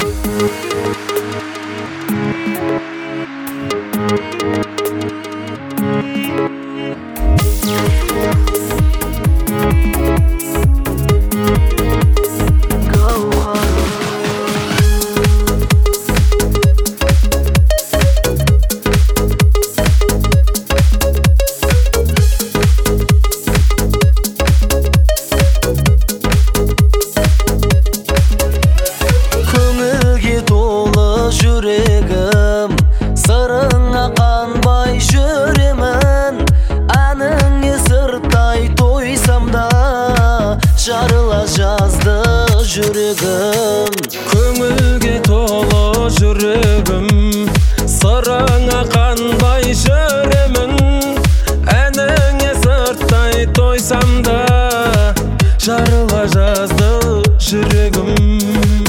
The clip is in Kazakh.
Жүрегім сырыңа қанбай жүремін, әніңе сырттай тойсам да жарыла жазды жүрегім. Көңілге толы жүрегім, сырыңа қанбай жүремін, әніңе сырттай тойсам да жарыла жазды жүрегім.